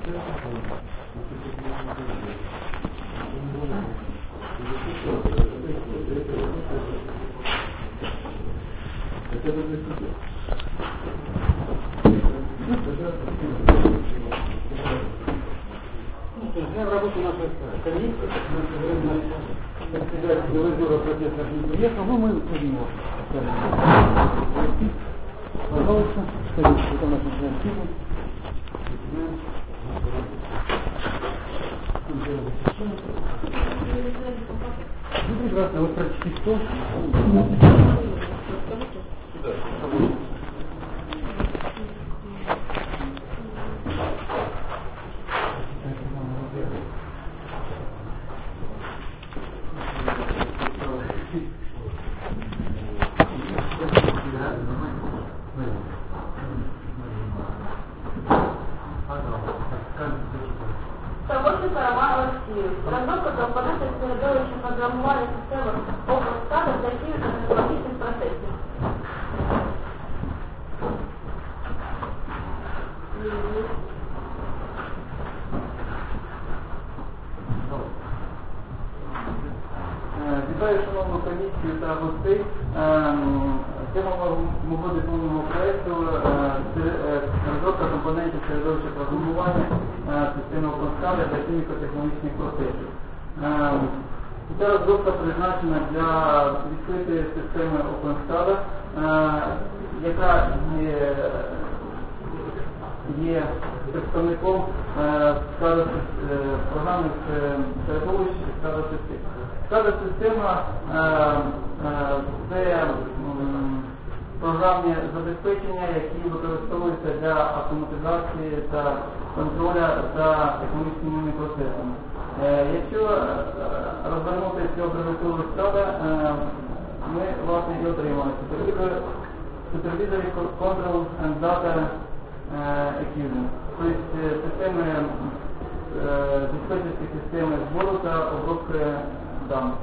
Работа наша комиссия, председатель раздела профессор не приехал, но мы его. Пожалуйста, скажите, это наша инициатива. Ну, прекрасно, вот прочти что? Разработка компонентов середовища программирования системы область для технологических процессов. Вітаю шановну комісію та гостей. Тема мого дипломного проєкту розробка компонентів середовища програмування системи OpenSCADA для хіміко-технологічних процесів. Ця розробка призначена для відкритої системи OpenSCADA, яка є представником програмних середовищ SCADA-систем. SCADA-система це програмні забезпечення, які використовуються для автоматизації та контролю за технологічними процесами. Якщо розвернути цю абревіатуру SCADA, ми власне і отримали Supervisory Control and Data Acquisition, тобто системи, диспетчерські системи збору та обробки даних.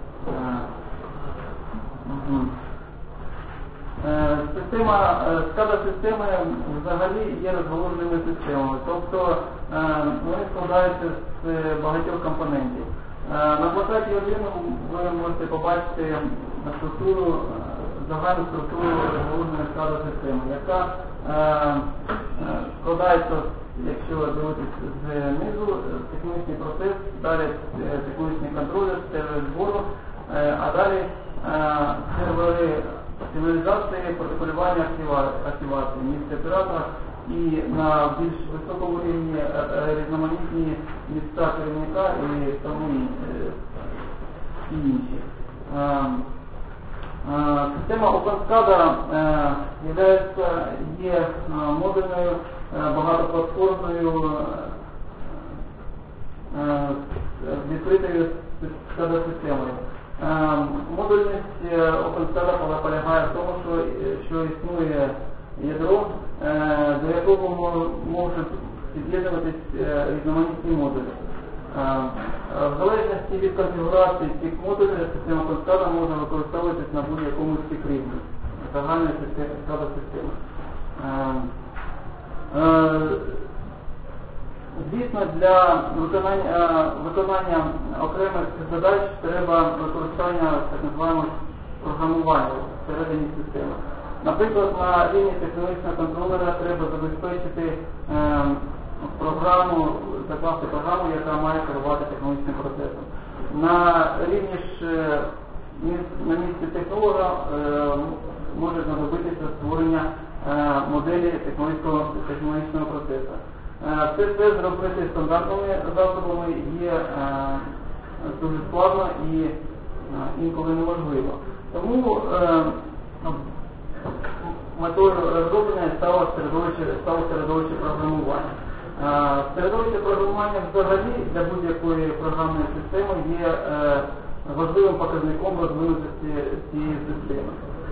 Система SCADA-системи взагалі є розгалуженими системами, тобто вони складаються з багатьох компонентів. На плакаті 1 ви можете побачити загальну структуру розгалуженої SCADA-системи, яка складається, якщо дивитися знизу, технічний процес, далі технічний контроль, сервер збору, а далі сервери сигналізації, протоколювання, активації, місця оператора і на більш високому рівні різноманітні місця керівника і тому і інші. Система OpenSCADA є модульною, багатоплатформною, відкритою SCADA-системою. Модульність OpenSCADA полягає в тому, що існує ядро, до якого можуть під'єднуватись різноманітні модулі. В залежності від конфігурації цих модулів, система OpenSCADA може використовуватись на будь-якому з цих рівнів загальної SCADA-системи. Звісно, для виконання окремих задач треба використання так званого програмування всередині системи. Наприклад, на рівні технологічного контролера треба забезпечити програму, закласти програму, яка має керувати технологічним процесом. На рівні ж на місці технолога може знадобитися створення моделі технологічного процесу. Все це зробити стандартними засобами є дуже складно і інколи неможливо. Тому метою розроблення стало середовище програмування. Середовище програмування взагалі для будь-якої програмної системи є важливим показником розвинутості цієї системи.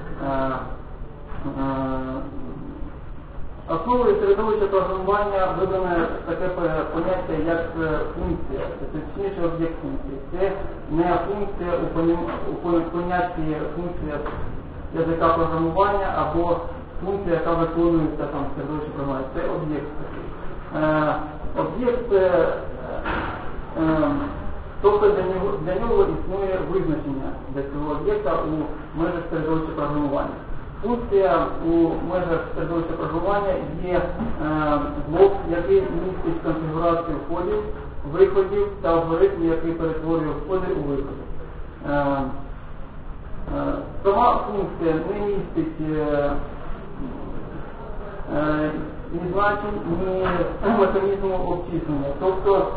Основою середовища програмування вибране таке поняття, як функція, точніше об'єкт функції. Це не функція у понятті функція язика програмування або функція, яка виконується там в середовищі програмування. Це об'єкт такий. Об'єкт, тобто для нього існує визначення для цього об'єкта у межах середовища програмування. Функція у межах середовища програмування є блок, який містить конфігурацію входів, виходів та алгоритм, який перетворює входи у виходи. Сама функція не містить ні значень, ні механізму обчислення. Тобто,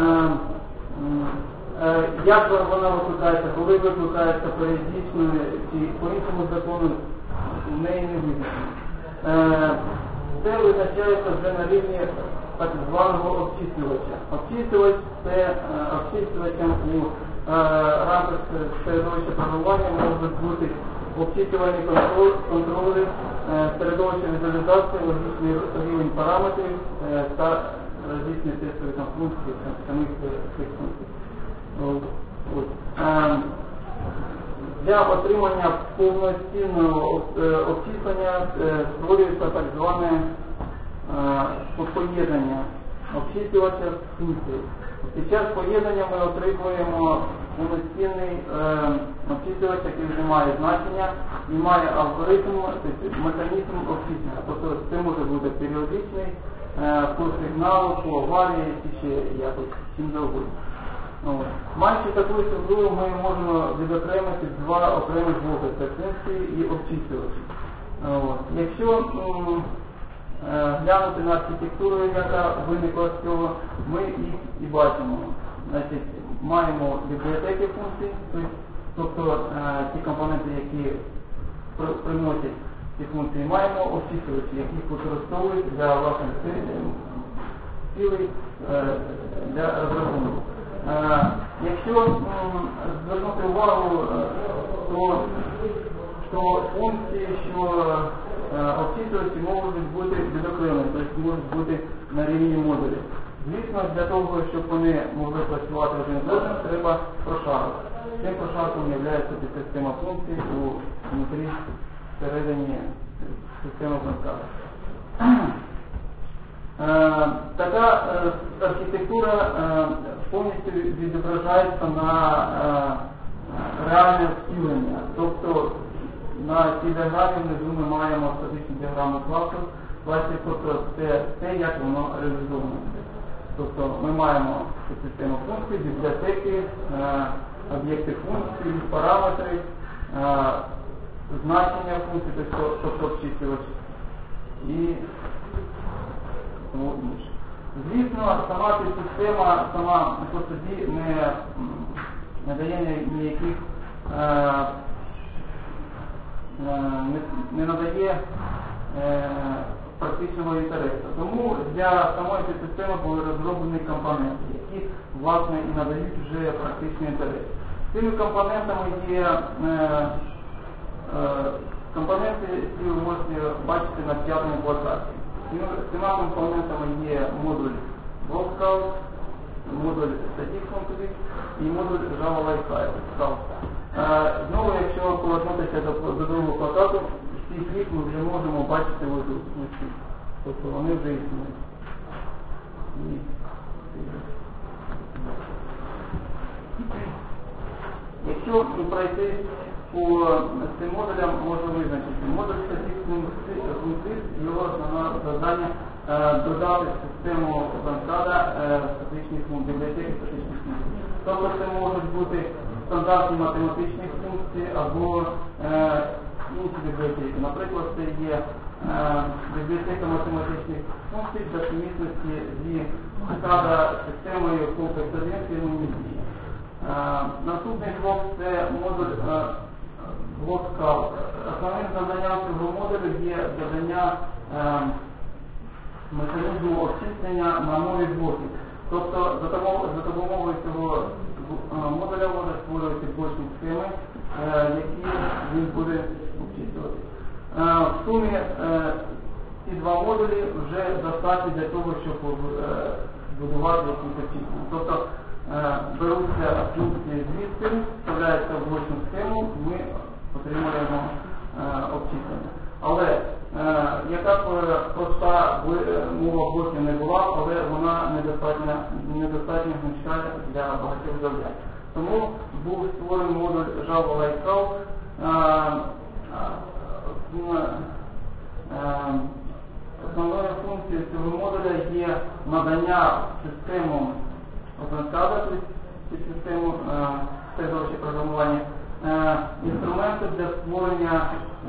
як вона викликається, коли викликається періодично чи по іншому закону, в неї не визначено. Це визначається вже на рівні так званого обчислювача. Обчислювач – це обчислювачем у рамках середовища програмування можуть бути обчислювальні контролери, середовище візуалізації, логічний рівень параметрів та различні тестові функції самих цих функцій. Для отримання повноцінного обчислення створюється так зване поєднання обчислювача з функцією. Під час поєднання ми отримуємо повноцінний обчислювач, який вже має значення і має алгоритм, механізм обчислення. Тобто це може бути періодичний, по сигналу, по аварії чи ще якось чим завгодно. Маючи таку структуру, ми можемо відокремити два окремих блоки – це функції і обчислювачі. Якщо глянути на архітектуру, яка виникла з цього, ми їх і бачимо. Значить, маємо бібліотеки функцій, тобто ті компоненти, які приносять ці функції, маємо обчислювачі, які їх використовують для власних цілей для розрахунку. Якщо звернути увагу, то функції, що обчислювачі можуть бути відокремлені, тобто можуть бути на рівні модулів. Звісно, для того, щоб вони могли працювати один з одним, треба прошарок. Цим прошарком є підсистема функцій внутрі всередині системи Бланкада. Така архітектура повністю відображається на реальне втілення. Тобто на цій діаграмі внизу ми маємо статичну діаграму класів, тобто це те, як воно реалізовано. Тобто ми маємо систему функцій, бібліотеки, об'єкти функцій, параметри, значення функцій, тобто обчислювач і тому інше. Звісно, сама підсистема сама по собі не дає ніяких не надає практичного інтересу. Тому для самої підсистеми були розроблені компоненти, які, власне, і надають вже практичний інтерес. Цими компонентами є компоненти, які ви можете бачити на п'ятому плакаті. Цими компонентами є модуль Blockscout, модуль Static і модуль Java Lighthouse. Знову, якщо повернутися до другого плакату, всі кліп ми вже можемо бачити ось. Тобто вони вже існують. Якщо пройти по цим модулям, можна визначити. Модуль Static, його основне завдання додати в систему Бланкада статичних функцій, бібліотеки статичних функцій. Тобто це можуть бути стандартні математичні функції або інші бібліотеки. Наприклад, це є бібліотека математичних функцій для сумісності зі системою Complex 1 і наступний блок – це модуль Blockscout. Основним завданням цього модулю є додання механізму обчислення на нові блоки. Тобто за допомогою цього модуля може створювати блочні схеми, які він буде обчислювати. В сумі ці два модулі вже достатні для того, щоб будувати якусь обчислення. Тобто беруться функції звідси, вставляються в блочну схему, ми отримуємо обчислення. Але яка б проста мова блоків не була, але вона недостатньо гнучка для багатьох завдань. Тому був створений модуль Java Lighthouse. Основною функцією цього модуля є надання систему OpenSCADA, тобто систему середовища програмування, інструментів для створення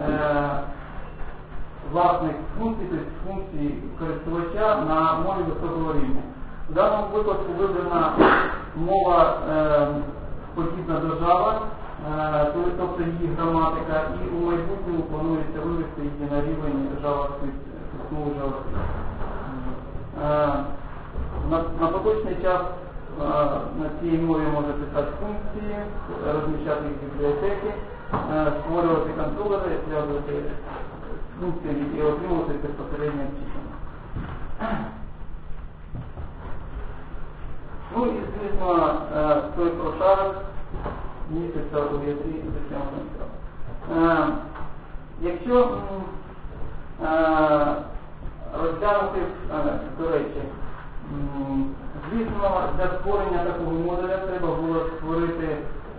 власних функцій, тобто функцій користувача на мові високого рівня. В даному випадку вибрана мова подібна до Java, тобто її граматика, і у майбутньому планується вивести її на рівень JavaScript, мову JavaScript. На поточний час на цій мові можна писати функції, розміщати їх в бібліотеки, створювати контролери, зв'язувати функції і отримувати безпосередньо обчислення. Ну і, звісно, той прошарок міститься у ядрі системи OpenSCADA. Якщо розглянути, до речі, звісно, для створення такого модуля треба було створити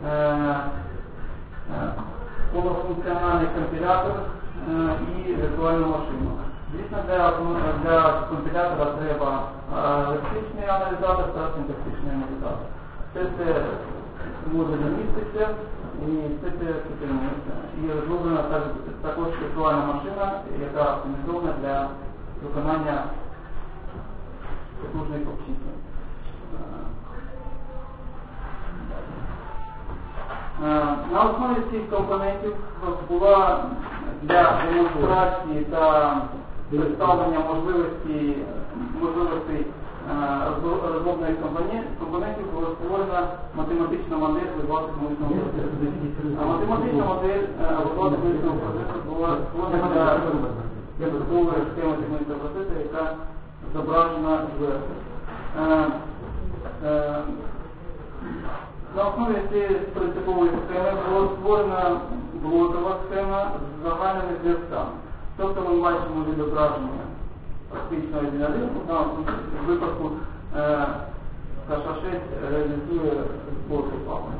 повнофункціональний компілятор і віртуальну машину. Звісно, для компілятора треба лексичний аналізатор та синтаксичний аналізатор. Все це модулі міститься і все це підтримується. І розроблена також віртуальна машина, яка оптимізована для виконання потужних обчислень. На основі цих компонентів була для демонстрації та представлення можливостей розроблених компонентів була створена математична модель визвати мишного процесу. Математична модель визвати мишного процесу була створена для додаткової схеми мишного процесу, яка зображена зверху. На основі цієї принципової схеми була створена блокова схема з загальними зв'язками. Тобто ми бачимо відображення практично один на один. В випадку Каша-6 реалізує блоки плавання.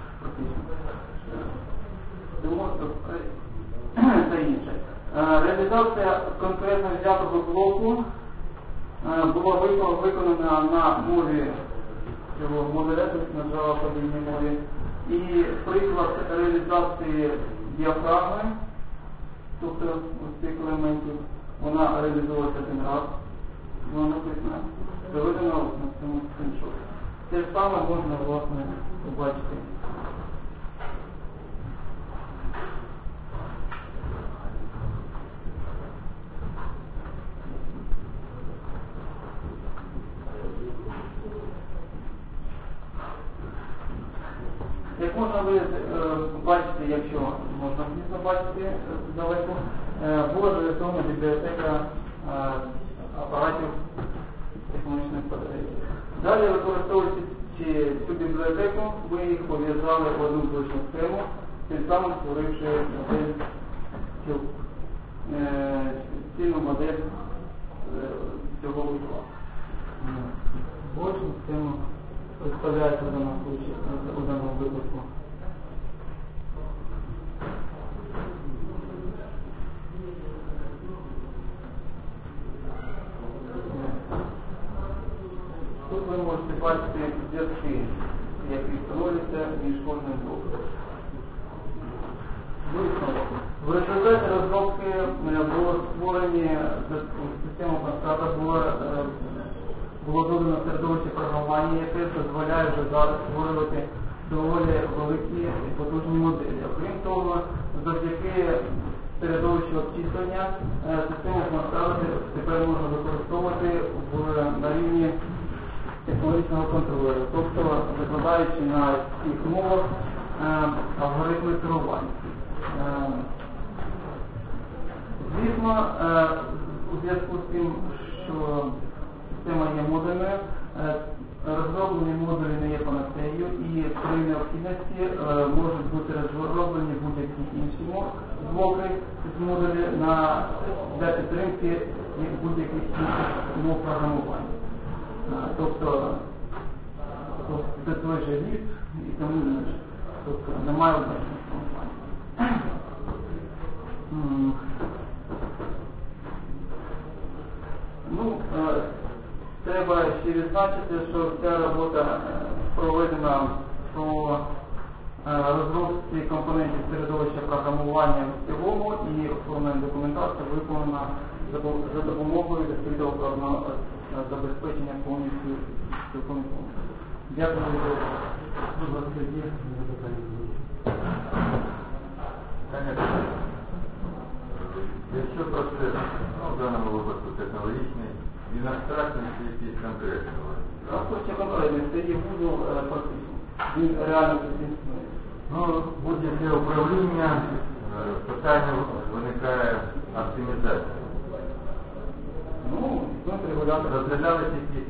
Та інше. Реалізація конкретно взятого блоку була виконана на мові цього модуля, тобто на Java-подібній мові. І приклад реалізації діафрагми, тобто ось цих елементів, вона реалізовується один раз, вона написана, приведена на цьому скріншоті. Те ж саме можна, власне, побачити. Як можна бачити, якщо можна звісно бачити далеко, була зареєстрована бібліотека апаратів технологічних батарей. Далі, використовуючи цю бібліотеку, ви їх пов'язали в одну точну схему, тим самим створивши цільну модель цього вузла. Точну схему представляється в даному випадку. Тут ви можете бачити зв'язки, які встановлюються між кожним блоком. В результаті розробки було створені систему OpenSCADA, було додано середовище програмування, яке дозволяє вже зараз створювати доволі великі і потужні моделі. Окрім того, завдяки середовищу обчислення систему OpenSCADA тепер можна використовувати на рівні технологічного контролю, тобто викладаючи на цих мовах алгоритми керування. Звісно, у зв'язку з тим, що система є модульною, розроблені модулі не є панацеєю і при необхідності можуть бути розроблені будь-які інші блоки з модулі на для підтримки будь-яких мов програмування. Тобто це той же ліс і тому інше. Тобто немає одночного програмування. Треба ще відзначити, що ця робота проведена по розробці компонентів середовища програмування в цілому і оформлення документації виконана за допомогою відкритого програмного забезпечення повністю цілком. Дякую за увагу. Якщо процес, в даному випадку технологічний, він абстрактний чи якийсь конкретний? Абсолютно конкретний, це є вузол практично. Він реально існує. Будь-яке управління, питання виникає оптимізація. Розглядалися якісь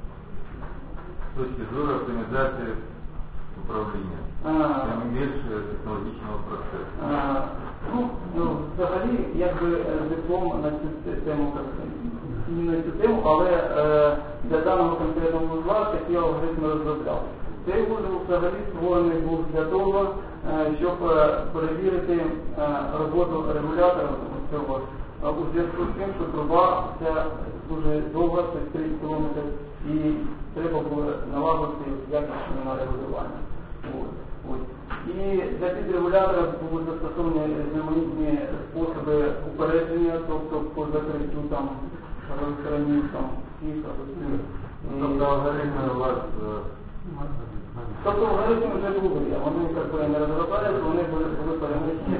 точки зору оптимізації управління, тим більше технологічного процесу. Взагалі, якби диплом на цю тему, не на цю тему, але для даного конкретного вузла такі алгоритми розробляли. Цей вузол взагалі створений був для того, щоб перевірити роботу регулятора цього у зв'язку з тим, що труба ця дуже довга, це 3 кілометри, і треба було налагодити якісне регулювання. І для підрегулятора були застосовані різноманітні способи упередження, тобто по закриттю там електронів, всіх. Тобто алгоритми у вас... Тобто алгоритми вже були, вони не розроблялися, вони були переміщені.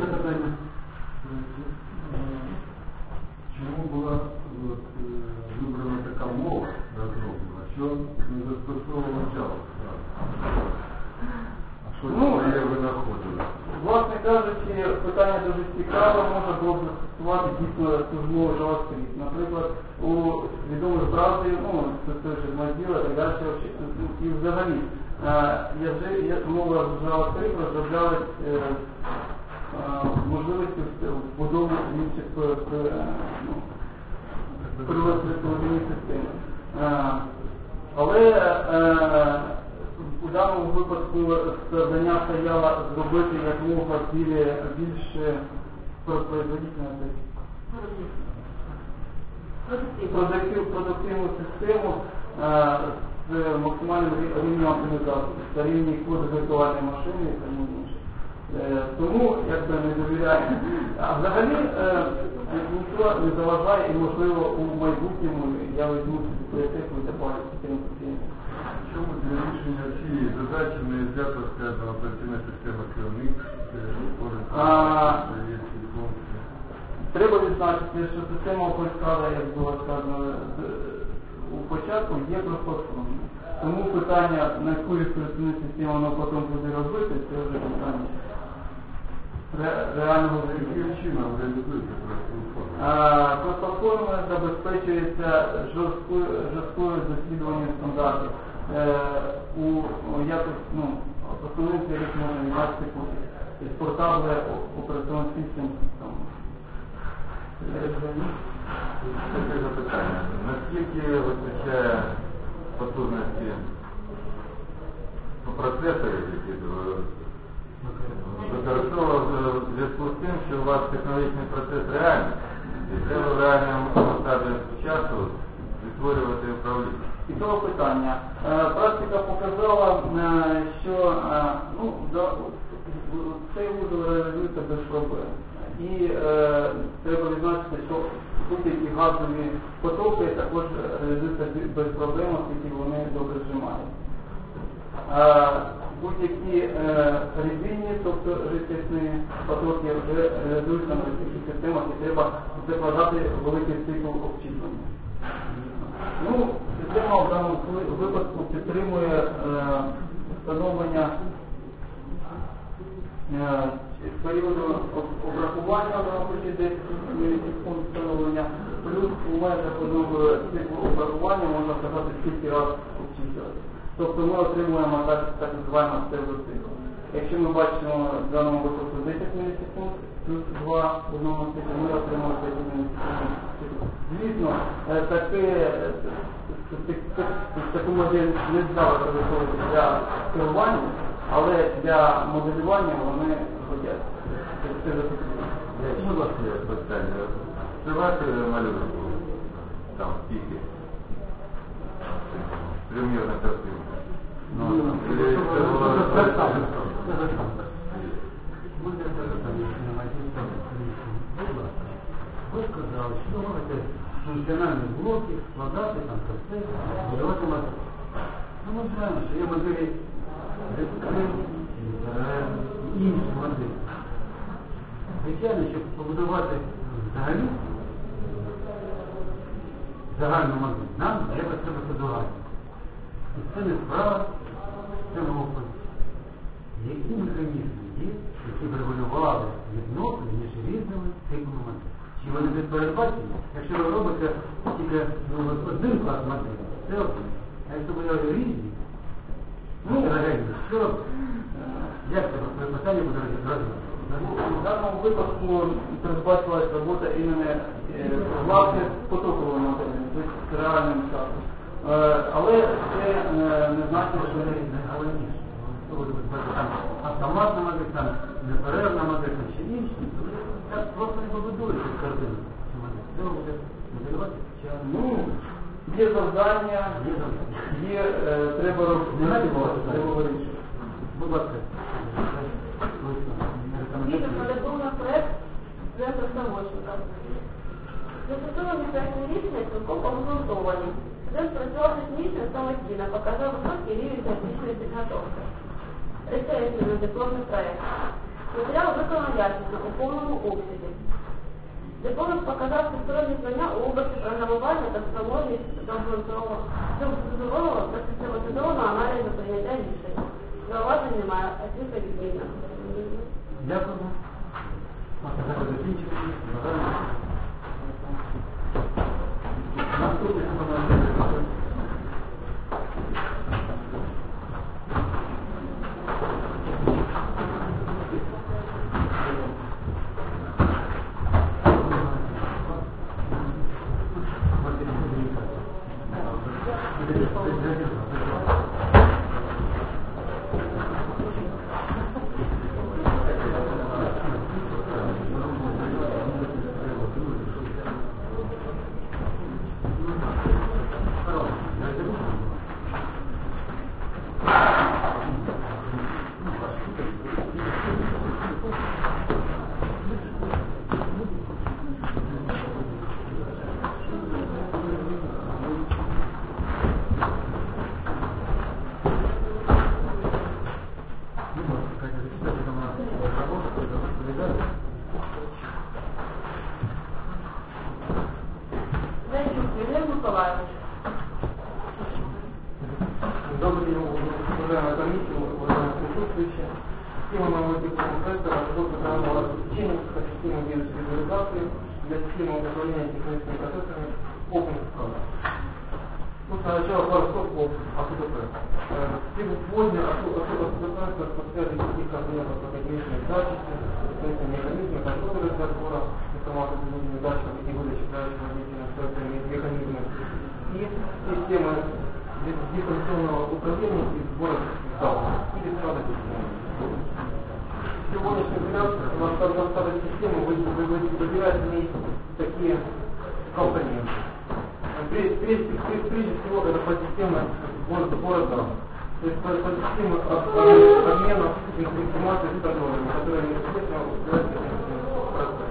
Чому була вибрана така мова розроблена, що не застосовувала Java? А що ви знаходили? Власне кажучи, питання дуже цікаве, можна було б застосувати дійсно ту ж мову JavaScript. Наприклад, у відомих браузерів, це ж Mozilla, так далі, і взагалі, мова JavaScript розроблялась можливості вбудову інших приладних систем. Але у даному випадку завдання стояло зробити якомога більше продуктивну систему з максимальним рівнем оптимізації, з рівні коду віртуальної машини і тому інше. Тому, якби не довіряю. А взагалі, ніхто не заважає і, можливо, у майбутньому я візьму бібліотеку і добавлю підтримку. Чому для рішення цієї задачі не взято, скажімо, операційна система QNX, Треба відзначити, що система OpenSCADA, як було сказано у початку, є кросплатформою. Тому питання, на яку операційну систему воно потім буде робити, це вже питання реального яким чином реалізується кросплатформа? Кросплатформа забезпечується жорсткою досліджуванням стандартів. Основним з яких можна віднести портабли операційних систем. Таке запитання. Наскільки вистачає потужності процесорів, які використовували в зв'язку з тим, що у вас технологічний процес реальний, і треба в реальному масштабі часу відтворювати управління? І того питання. Практика показала, що цей вузол реалізується без проблем. І треба відзначити, що будь-які газові потоки також реалізуються без проблем, оскільки вони добре зжимають. Будь-які рідинні, тобто жидкісні потоки вже реалізуються на таких системах і треба закладати великий цикл обчислення. Система в даному випадку підтримує встановлення періоду обрахування в рамках 10 секунд встановлення, плюс у межах одного циклу обрахування можна сказати скільки разів обчислювати. Тобто ми отримуємо так званий псевдоцикл. Якщо ми бачимо в даному випадку 10 мілісекунд плюс 2 в одному світі, ми отримали 5 мілісекунд. Звісно, таку модель не здалося використовувати для керування, але для моделювання вони годяться. Це Будь ласка, питання. Це ваше малюнок був? Там, скільки? Примірна картинка. Ви сказали, що ви можете функціональні блоки складати, там все, будувати модель. Ну, ми знаємо, що є моделі дискретні, інші моделі. Звичайно, щоб побудувати взагалі загальну модель, нам треба процедурально. І це не справа цього опиту. Які механізми є, які б регулювали відносини між різними типами моделей? Чи вони не передбачені? Якщо ви робите тільки один клас моделі, це один. А якщо ви робите різні, що робите? Як це питання буде розвивати? В даному випадку передбачилась робота іменно власне потокової моделі, тобто реальним часом. Але це не значить, що найголовніше. Там автоматна модель, там неперервна модель, там ще інші. Так просто не побудується картину. Це буде моделювати час. Ну, є завдання, є треба робити, треба вирішити. Будь ласка. Видно, подготовлен проект Центра Самочника. Застосовані проектні рішення цілком обґрунтовані. Центр працював технічно самостійно, показав високий рівень технічної підготовки. Референси на дипломний проект. Матеріал виконано якісно, у повному обсязі. Дипломник показав всесторонні знання у області програмування та спроможність дозволила та систематизованого аналізу прийняття рішень. Зауважень немає, оцінка відмінна. Дякую. Зараз закінчимо. Наступний компонент. Добрый день, уважаемая комиссия, уважаемые присутствующие. Тема моего дипломного проекта «Разработка программного обеспечения по системе визуализации для системы управления техническими процессами OpenSCADA». Ну, сначала пару слов о АКДП. Сегодня АКДП состоит из таких компонентов, как одиночные датчики, механизмы контроля разбора информации с другими датчиками и выдачи правильного действия механизмы и системы дистанционного управления и сбора данных или SCADA системы. Сегодняшний взгляд на SCADA систему выбирает в ней такие компоненты. Прежде всего это подсистема сбора данных. То есть подсистема обмена информацией с контролем, которая непосредственно ускоряет процесс.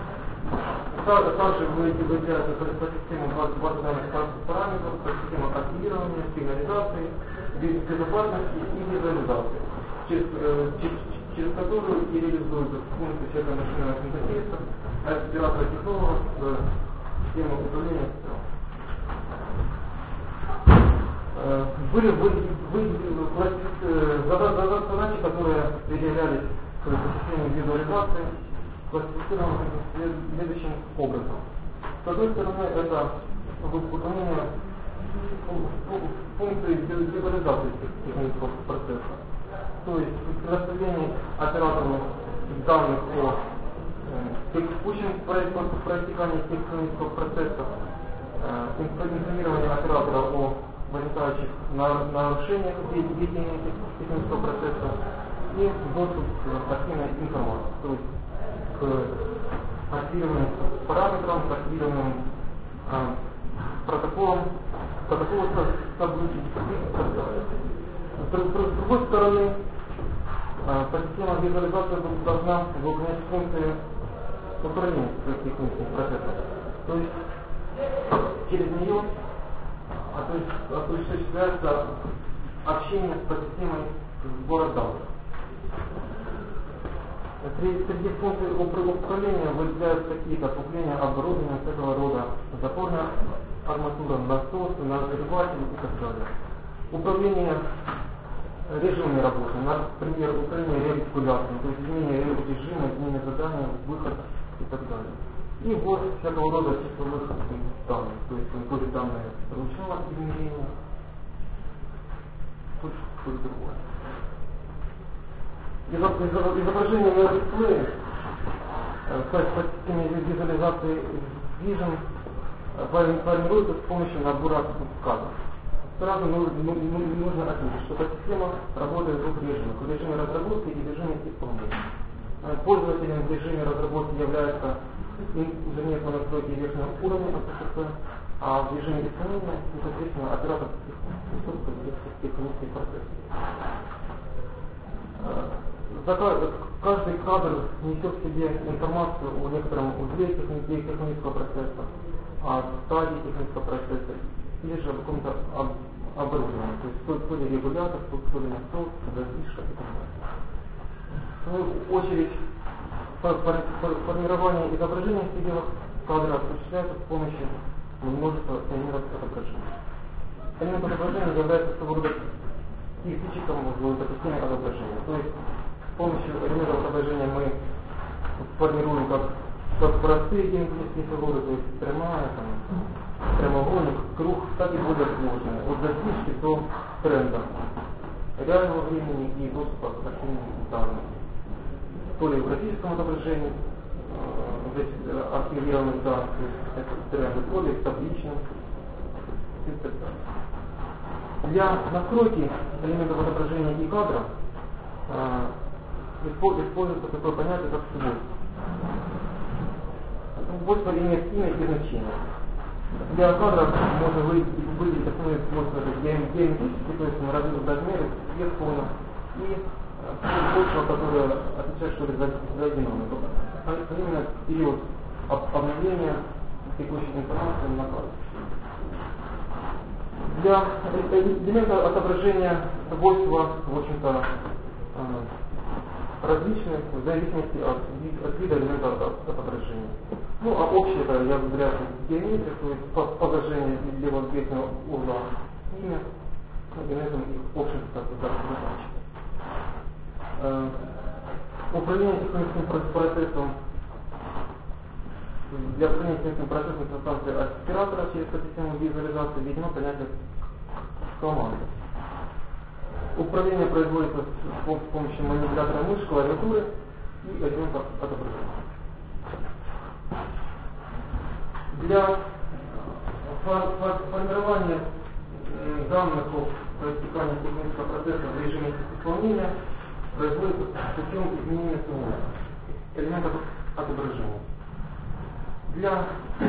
Также выделяется подсистема базы данных параметров, подсистема активирования, сигнализации, безопасности и визуализации, через которую и реализуется функции человека-машинного интерфейса, оператора технолога с системой управления системой. Были задачи, которые предъявлялись к системе визуализации, классифицированы следующим образом. С одной стороны, это выполнение функции визуализации технического процесса. То есть предоставление оператору данных о текущем протекании технического процесса, информирование оператора о возникающих нарушениях деятельности технического процесса и доступ к активной информации, то есть к активным параметрам, к активным протоколам событий и так далее. С другой стороны, система визуализации должна выполнять функции управления техническим процессом. То есть через нее осуществляется общение с системой сбора данных. Среди функций управления выделяются такие, как управление оборудованием этого рода, запорная арматура, насосы, нагреватели и так далее. Управление режимами работы, например, управление регуляцией, то есть изменение режима, изменение задания, выход и так далее. И вот всякого рода числовых данных, то есть тоже данные ручного измерения, что-то другое. Изображение на дисплее по системе визуализации Vision формируется с помощью набора кадров. Сразу нужно отметить, что эта система работает в двух режимах. В режиме разработки и в режиме исполнения. Пользователем в режиме разработки является инженер по настройке верхнего уровня АПСП, а в режиме исполнения непосредственно оператор технических процессов. Каждый кадр несет в себе информацию о некотором узле технического процесса, о стадии технического процесса или же о каком-то оборудовании, то есть то ли регулятор, то ли насос, задвижка и так далее. В свою очередь, формирование изображения в пределах кадра осуществляется с помощью множества элементов отображения. Элемент отображения является своего рода физическим в системе отображения. То есть с помощью элементов отображения мы формируем как простые геометрические фигуры, то есть прямая, прямоугольник, круг, так и более сложные, от задвижки до тренда реального времени и доступа к активным данным. То ли в графическом отображении архивированных данных, то есть это тренды, то ли в табличном и так далее. Для настройки элементов отображения и кадра используется такое понятие, как свойство. Свойство имеет имя и значение. Для кадра можно выделить основные свойства геометрические, то есть на разных размерах, цвет фона и свойства, которые отвечают что ли за геном. А именно период обновления текущей информации на кадре. Для элемента отображения свойства, в общем-то, различные в зависимости от вида элемента отображения. Ну, а общее это является геометрия, то есть положение левого верхнего угла имя, и на этом их общем задач. Управление техническим процессом. Для управления техническим процессом инстанции оператора через систему визуализации введено понятие команды. Управление производится с помощью манипулятора мыши, клавиатуры и элементов отображения. Для формирования данных о протекании технического процесса в режиме исполнения производится путем изменения элементов отображения. Для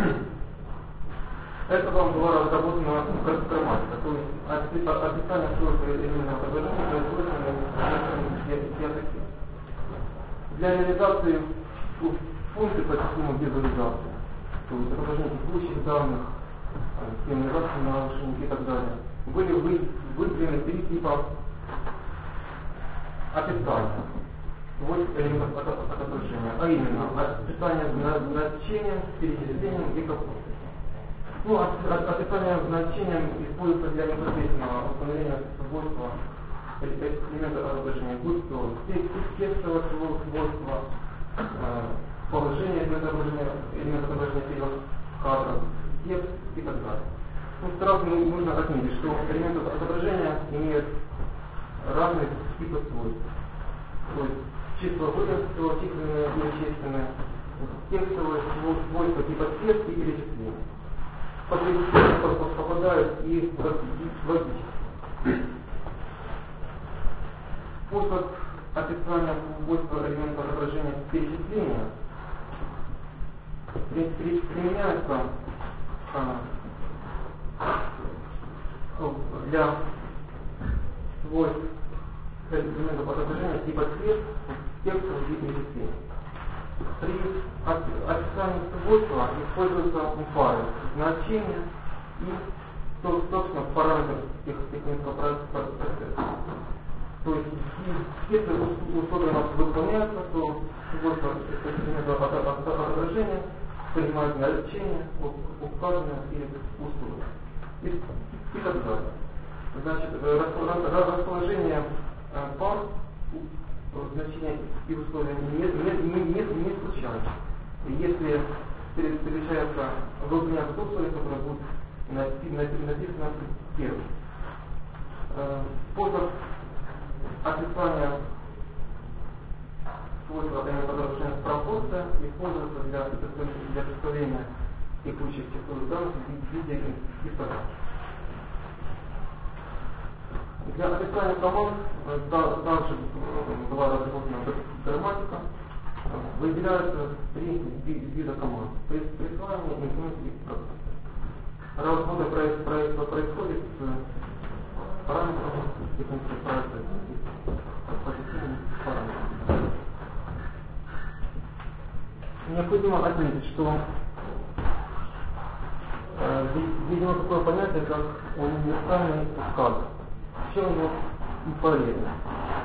этого была разработана графика, то есть описание свойств элементов отображения производится на языке. Для реализации функций по системе визуализации, то есть отображение текущих данных, схематизации нарушений и так далее, были выделены 3 типа описания свойств элементов отображения, а именно описание значением, перечислением и капустой. Ну, описание значением используется для непосредственного установления свойства элемента отображения, будь то текстовое свойство, положение элемента отображения перед кадром, текст и так далее. Ну, сразу нужно отметить, что элементы отображения имеют разные типы свойств. То есть число выраженство, численное и вещественное, текстовое свойство типа цвет и перечисление. Под перечисление попадают и логические. Способ описания свойства элемента отображения перечисления применяется для свойств элементов отображения типа цвет в текстовом перечислении. При описании свойства используются пары значения и, собственно, параметры технического процесса. То есть, если условия выполняются, то свойства элемента отображения принимают значение, указанное или условия. И так далее. Значит, расположение пар значения и условия не случайно. Если встречается выполняться условия, которые будут написаны первым. Способ описания свойства элемента отображения пропорция используется для представления текущих числовых данных в виде гистограмм. Для описания команд также была разработана грамматика. Выделяются три вида команд: присваивание, инкремент и процесс. Работа проекта происходит с параметрами технических процессов и позитивными параметрами. Необходимо отметить, что введено такое понятие, как универсальный кадр. В чем его полезно?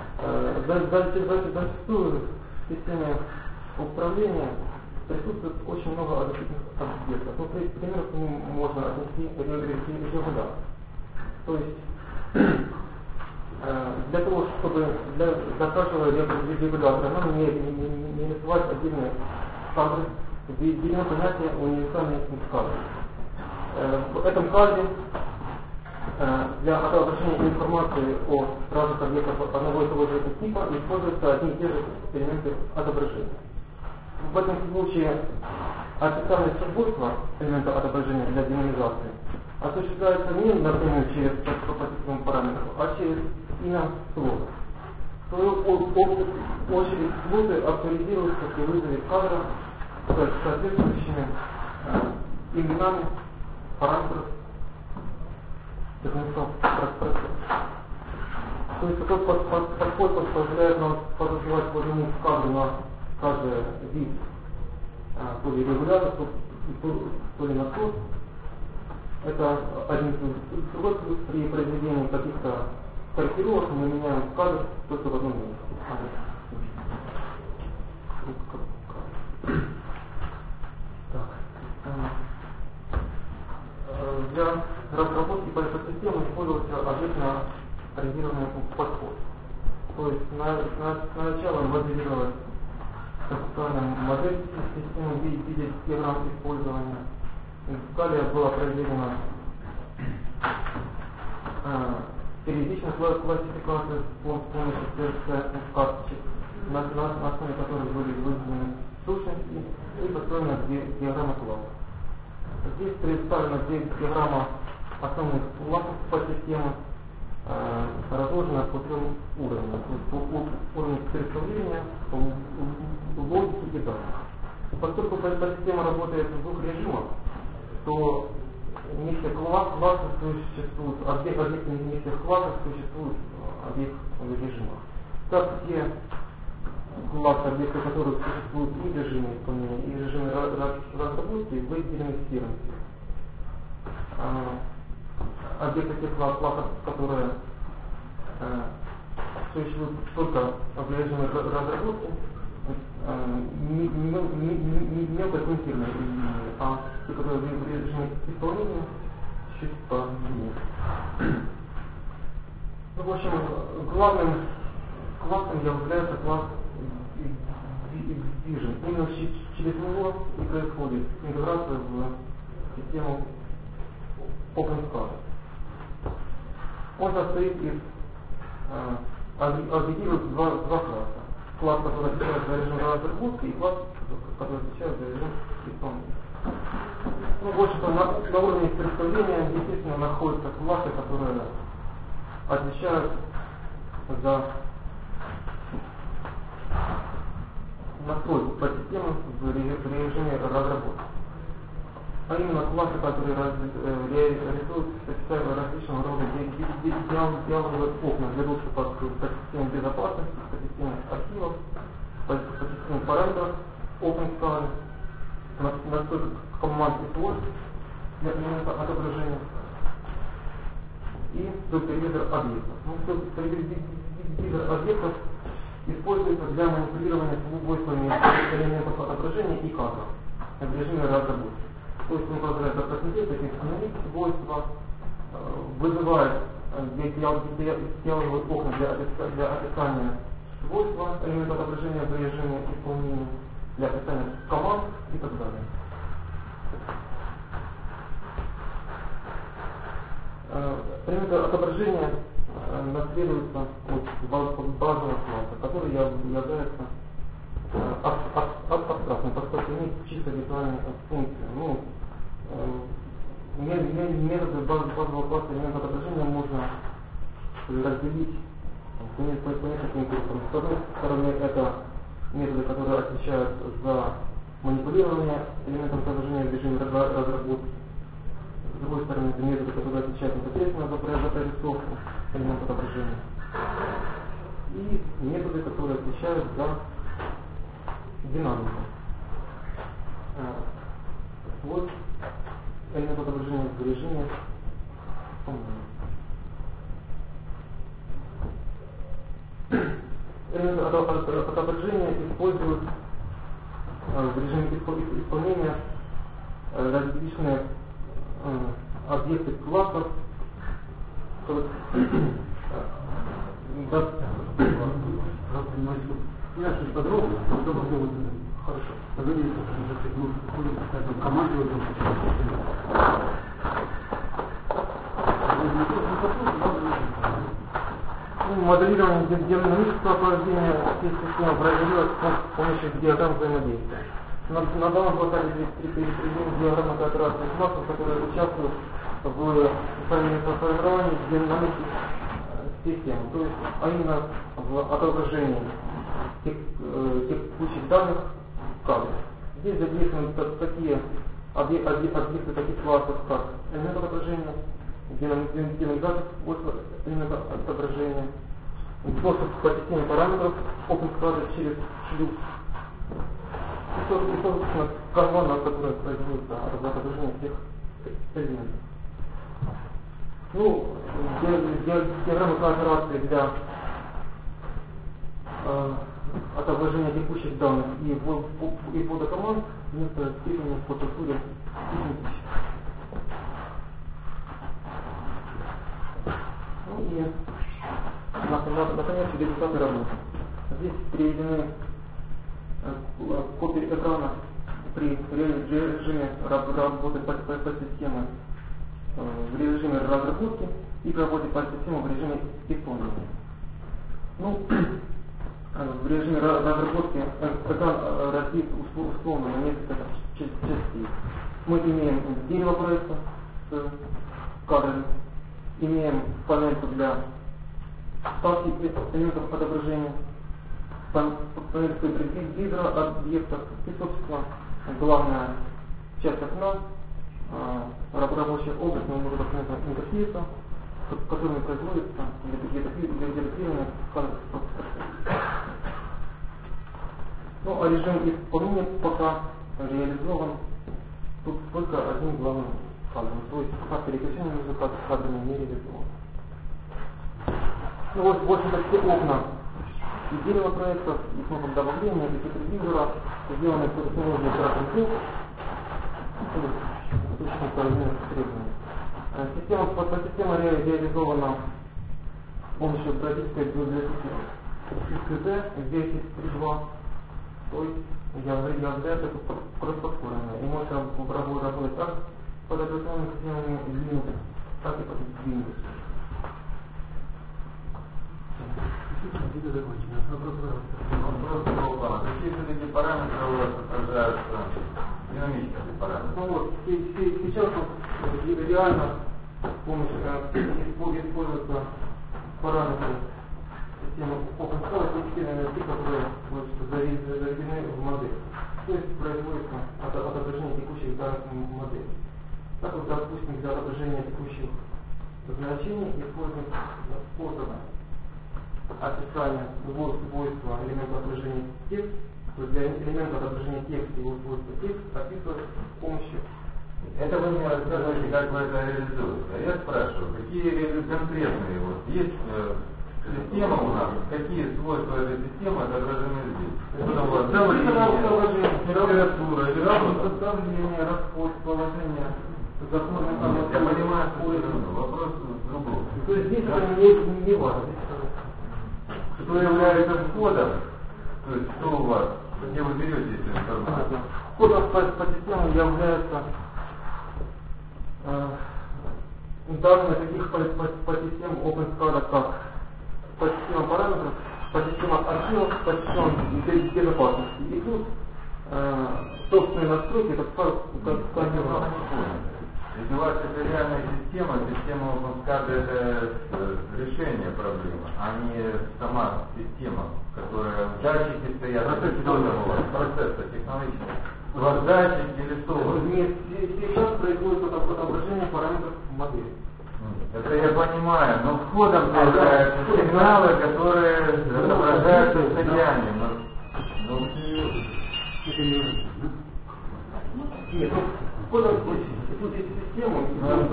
Зачастую в системе управления присутствует очень много однотипных объектов. Ну, пример к ним можно отнести регуляр. То есть для того, чтобы для каждого регулятора надо не рисовать отдельные кадры, введено понятие универсальный кадр. В этом кадре для отображения информации о разных объектах одного и того же типа используются одни и те же элементы отображения. В этом случае описание свойства элемента отображения для динамизации осуществляется не напрямую через пропозицию параметров, а через имя слова. В свою очередь слоты авторизируются при вызове кадра с соответствующими именами параметров технического процесса. То есть такой подход позволяет нам подразумевать по одному кадру на каждый вид то ли регулятор, то ли насос. Это один плюс. Другой плюс: при произведении каких-то корректировок мы меняем кадр только в одном месте. Для разработки по этой системе использовался объектно-ориентированный подход. То есть сначала моделировать концептуальную модель системы в виде диаграмм использования. Далее была произведена периодичная классификация с помощью карточек, на основе которых были выделены сущности и построена диаграмма классов. Здесь представлена диаграмма основных классов по системе, разложена по трем уровням. По уровню представления, по логике и данных. Поскольку система работает в двух режимах, то не все классы существуют, объекты не всех классов существуют объектов режимах. Так все классы, объекты которых существуют и в режиме исполнения, и в режиме разработки, выделены в сером цвете. Объекты тех классов, которые существуют только в режиме разработки, мелкокомпьютерные линии, а те, которые в режиме исполнения, чуть подлиннее. Ну, в общем, главным классом является класс Vision. Именно через него и происходит интеграция в систему OpenSCADA. Он состоит из агрегируют два класса. Класс, который отвечает за режим разработки, и класс, который отвечает за режим исполнения. Ну, в общем-то, на уровне представления, естественно, находятся классы, которые отвечают за настройку подсистемы в режиме разработки. А именно классы, которые реализуют различного рода диалоговые окна для доступа к подсистеме безопасности, к подсистеме архивов, подсистеме параметров OpenSCADA, настройка команд и свойств для элемента отображения и супервизор объектов. Супервизор объектов используется для манипулирования свойствами элементов отображения и кадров в режиме разработки. То есть он позволяет просмотреть, установить свойства, вызывает диалоговые окна для описания свойства элемента отображения в режиме исполнения, для описания команд и так далее. Элементы отображения наследуются от базового класса, который является абстрактным, поскольку имеет чисто виртуальные функции. Методы базового класса элементов отображения можно разделить по нескольким группам. С одной стороны, это методы, которые отвечают за манипулирование элементов отображения в режиме разработки. С другой стороны, это методы, которые отвечают непосредственно за прорисовку элементов отображения. И методы, которые отвечают за динамику. Вот элемент отображения в режиме элемент отображения используют в режиме исполнения различные объекты классов. Я чуть подробно, хорошо. Поговорите, что команду моделирование динамического поведения всей системы производилось с помощью диаграмм взаимодействия. На данном плакате приведены диаграммы кооперации классов, которые участвуют в формировании динамики систем, то есть, а именно в отображении текущих данных в кадре. Здесь задействованы такие объекты таких классов, как элемент отображения, динамизатор свойства элемента отображения, доступ к системе параметров OpenSCADA через шлюз и, собственно, карман, на которой производится отображение всех элементов. Ну, диаграммы кооперации для отображения текущих данных и ввода команд вместо степени по структуре идентичны. Ну и наконец результаты работы. Здесь приведены копии экрана при режиме работы подсистемы в режиме разработки и при работе подсистемы в режиме исполнения. Ну, в режиме разработки экран разбит условно на несколько частей. Мы имеем дерево проекта с кадрами, имеем панельку для ставки элементов отображения, панельку визора объектов и, собственно, главная часть окна, рабочая область нового интерфейса, которыми производится редактирование кадров. Ну, а режим исполнения пока реализован тут только одним главным кадром, то есть пока переключение между кадрами не реализовано. Ну вот, в общем-то, все окна и дерева проектов, и кнопок добавления, и супервизора сделаны по технологии Drag-and-Drop, точно по размеру требований. Подсистема реализована с помощью графической библиотеки XQT V3.2, то есть является кроссплатформенной и может работать как под операционными системами Linux, так и под Windows. беседа закончена. Вопрос другого плана. Какие все-таки параметры у вас отражаются? Динамические параметры. Ну вот, сейчас реально с помощью используются параметры системы OpenScala, те, которые заведены в модель. То есть производится отображение текущих данных модели. Так вот, допустим, для отображения текущих значений используем способ описания его свойства элемента отображения текста. То есть для элемента отображения текста его свойства текст описывают с помощью. Это вы мне рассказываете, как вы это реализуете. А я спрашиваю, какие конкретные вот есть система у нас, какие свойства этой системы отображены здесь? Что у вас давление, температура, давление, расход, положение, законы. Я понимаю, что вопрос в другом. То есть здесь это не важно. Что является входом? То есть что у вас? Где вы берете эту информацию? Входом по системе является данные таких подсистем OpenScala, как подсистема параметров, подсистема архивов, подсистема безопасности. И тут собственные настройки, это как Если у вас это реальная система OpenScala это решение проблемы, а не сама система, которая в датчике стоят, процесса технологического. У вас датчик или что? Нет, сейчас происходит отображение параметров модели. Это я понимаю, но входом появляются сигналы, которые отображают состояние. Нет, входом в систему.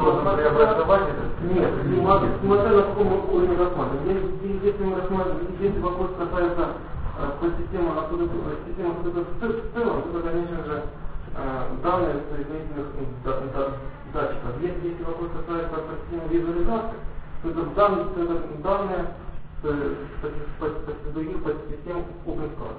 Нет, смотря на каком уровне рассматриваем. Если мы рассматриваем, если вопрос касается подсистемы в целом, то, конечно же, данные соединительных датчиков. Если вопрос касается подсистемы визуализации, то это данные с других подсистем OpenScala.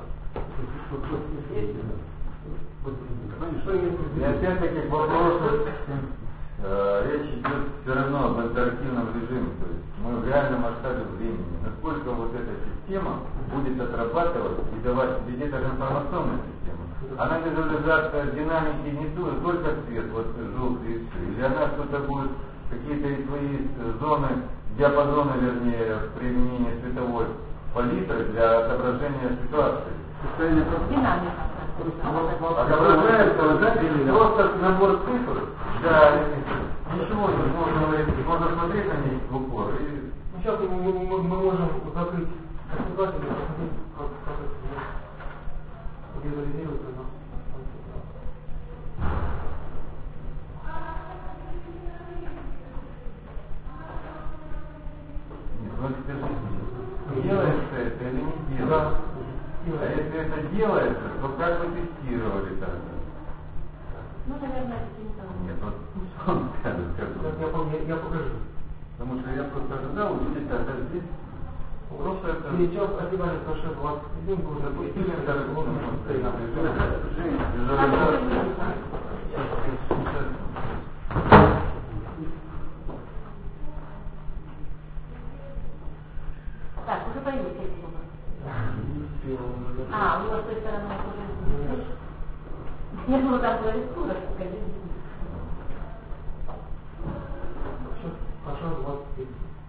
И опять-таки к вопросу, речь идет все равно об интерактивном режиме, то есть мы в реальном масштабе времени, насколько вот эта система будет отрабатывать и давать, ведь это же информационная система, она визуализация динамики не только цвет, вот желтый и все, или она что-то будет, какие-то свои зоны, диапазоны, вернее, применения цветовой палитры для отображения ситуации. Динамика. Отображается вот это просто набор цифр, да, ничего не можно говорить, можно смотреть на них в упор. И... Сейчас мы можем закрыть показатели, посмотреть, как это визуализируется на Нет, ну скажите, делается это или не делается? А если это делается, то как вы тестировали тогда? Ну, наверное, это не так. Нет, вот он скажет, как я покажу. Потому что я просто ожидал увидеть тогда здесь. Просто это... Сейчас ожидали совершенно 21 был запустили, даже можно Так, уже появилась эта сумма. А, у вас с той стороны уже... Я думала, там была рискура, скажи. Хорошо, 25.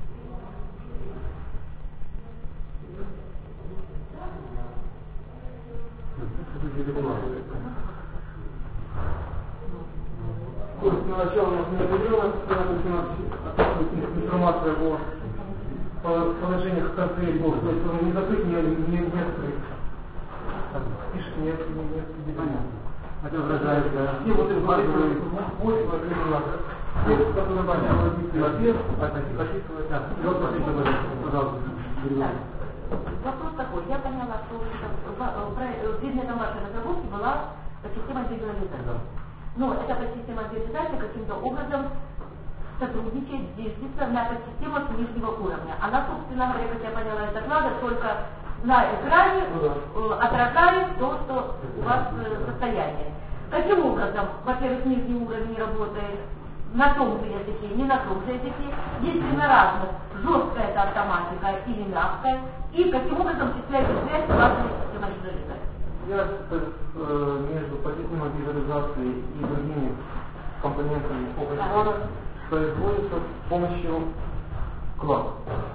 Сначала у нас не определена информация о положениях контролей бог, то есть он не закрыть, не открыть. Пишет, не понятно. Это выражается... И вот это свойства элемента. Текст, который понятно. Описывает. Пожалуйста, Вопрос такой. Я поняла, что в предметом вашей разработки была система визуализации. Но эта подсистема визуализации каким-то образом сотрудничает, действует на подсистему с нижнего уровня. Она, собственно говоря, как я поняла, это надо только на экране отражает то, что у вас состояние. Каким образом, во-первых, нижний уровень не работает, на том же языке, не на том же языке, если на разных, жесткая это автоматика или мягкая, и каким образом осуществляется связь с разными системами визуализации. Связь между позитивной визуализацией и другими компонентами OpenSCADA производится с помощью классов.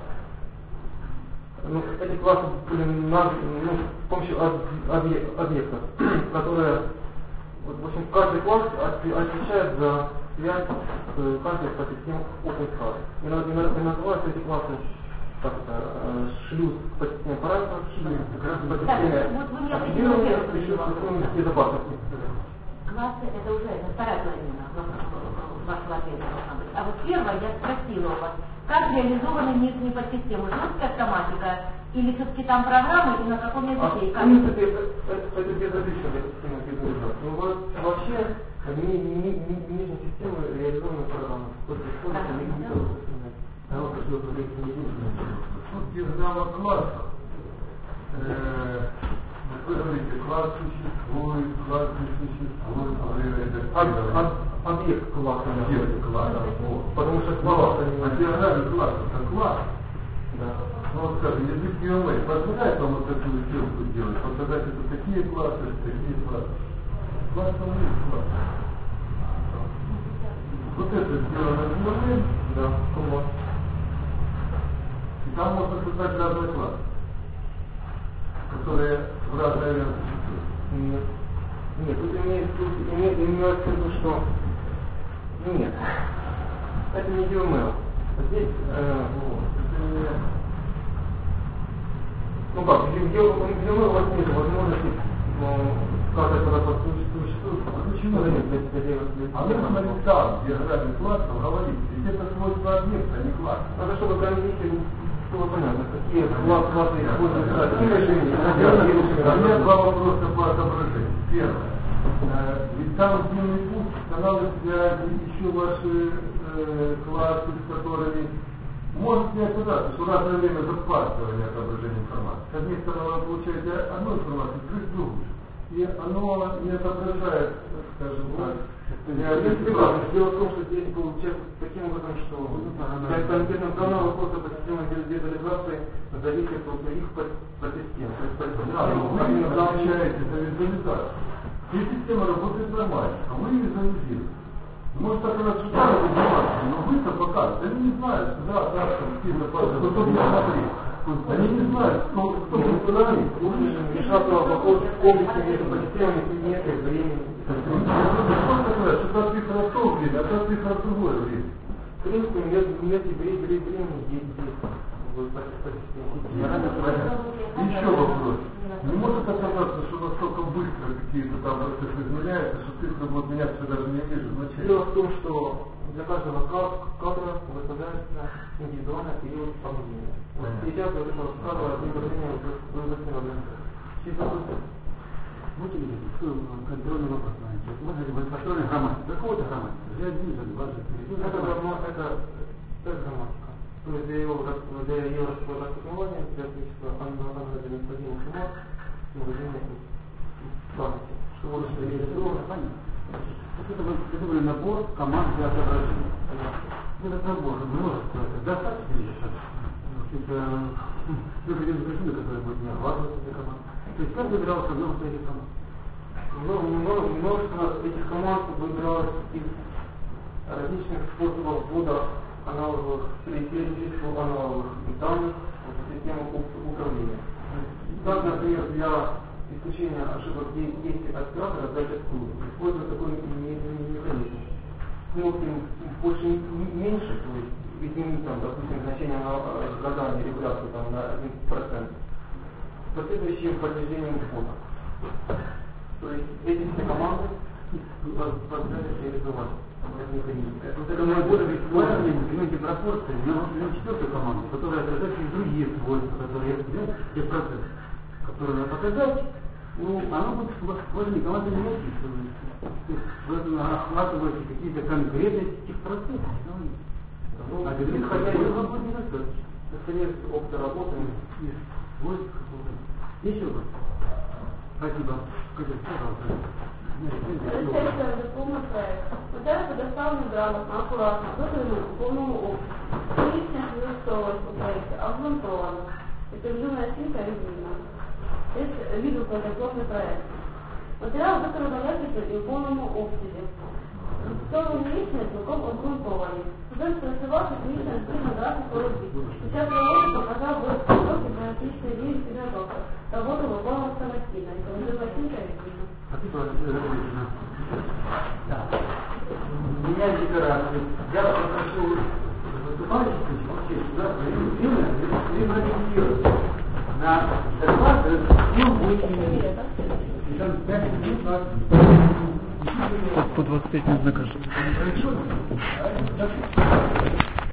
Эти классы были с помощью объектов, которые, в общем, каждый класс отвечает за связь с каждой подсистемой OpenSCADA. И называются эти классы шлюз к подсистеме параметров, шлюз к подсистеме активирования и шлюз к подсистеме безопасности. Классы это уже вторая половина вашего ответа должна быть. А вот первая я спросила у вас, как реализованы нижние подсистемы, жесткая автоматика или все-таки там программы и на каком языке? В принципе, это безразличная система визуализации. Но вообще нижние системы реализованы программы. Суть данного класса. Вы говорите, класс существует, класс не существует. Объект класса. Объект класса. Потому что класс диаграмме класса это класс. Да. Ну вот скажем, язык UML позволяет вам вот такую сделку делать, показать это такие классы, такие классы. Класс там есть класс. Вот это сделано в UML, да, класс. и там можно создать разные классы, которые в разное время существуют. Нет, тут имеется в виду, что нет, это не UML. Здесь, ну как, в UML у вас нет возможности сказать, когда существует. Почему нет? А вы смотрите там, в диаграмме классов, говорите, ведь это свойство объекта, а не класс. Надо, чтобы границы было понятно, какие классы используются, какие решения. У меня два вопроса по отображению. Первое. Ведь там длинный путь, каналы связи, еще ваши классы, с которыми может не оказаться, что разное время запасывания отображения информации. С одной стороны, вы получаете одну информацию, с другую. И оно не отображает, скажем так, Дело в том, что здесь получается таким образом, что конкретно данного вопроса по системе визуализации зависит от их подсистем. Вы отвечаете за визуализацию. Если система работает нормально, а вы визуализируете. Может так она читает информацию, но вы-то показываете. Они не знают, куда там какие-то пазы, кто не смотреть. Они не знают, кто установит. Решаться вопрос комплекса между подсистемами и нет времени. Что такое? Что та цифра в то время, а та цифра в другое время. В принципе, времени есть Еще вопрос. Не может оказаться, что настолько быстро какие-то там процессы изменяются, что цифры будут меняться, даже не вижу значения. Дело в том, что для каждого кадра выставляется индивидуальный период обновления. Вот сейчас вот этого кадра обновления восстановлено. Будьте любезны, контрольный вопрос. Можно ли повторная грамматика? Какого-то грамматика? За один, за два, за три. Это грамматика. То есть для ее распознавания, для количества необходимых шумов, выражения памяти. Что вот что реализовано, понятно. Это был набор команд для отображения. Этот набор множество, достаточно ли это? Вы хотите решение, которое будет не охватывать эти команды. То есть как выбирался множество этих команд? Множество этих команд выбиралось из различных способов ввода аналоговых, теоретических аналоговых данных в систему управления. Так, например, для исключения ошибок действий оператора зачастую используют такой механизм. Кнопки больше меньше, то есть изменить там, допустим, значение задания регуляции там, на 1%, с последующим подтверждением входа. То есть эти все команды позволяют реализовать этот механизм. Это мы будем использовать в пропорции на четвертую команду, которая отражает и другие свойства, которые те процессы, которые надо показать. Ну, оно будет сложнее, команда не описывается. То есть вы охватываете какие-то конкретные этих процессов. А теперь хотя бы его будет недостаточно. Исходя из опыта работы и свойств какого-то. Еще раз. Спасибо. Скажите, пожалуйста. Рецепция дипломный проект. Материал предоставлен грамотно, аккуратно, выполнен в полному опыте. Личность вырисовывалась по проекте, обґрунтована. Интервьюная оценка видна. Это видно по дипломный проект. Материал виконано якісно і в повному обсязі. Сторони рішення цілком обґрунтовані. Студент працював технічно відповідно графіку робіт. Під час роботи показав висновки практичної дії підготовки. Роботу виконував самостійно. Інтерв'юна оцінка відповідна. Меня декларацию. Я попрошу выступающих вообще сюда регламентировать на доклад, ну, будет и там 5 минут на... По 25 минут на каждый.